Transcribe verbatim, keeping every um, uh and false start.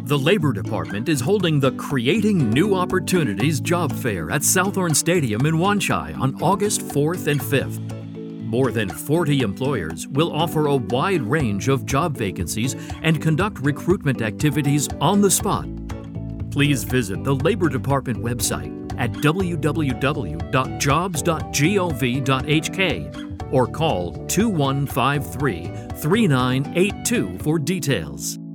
The Labor Department is holding the Creating New Opportunities Job Fair at Southorn Stadium in Wanchai on August fourth and fifth. More than forty employers will offer a wide range of job vacancies and conduct recruitment activities on the spot. Please visit the Labor Department website at w w w dot jobs dot gov dot h k or call two one five three, three nine eight two for details.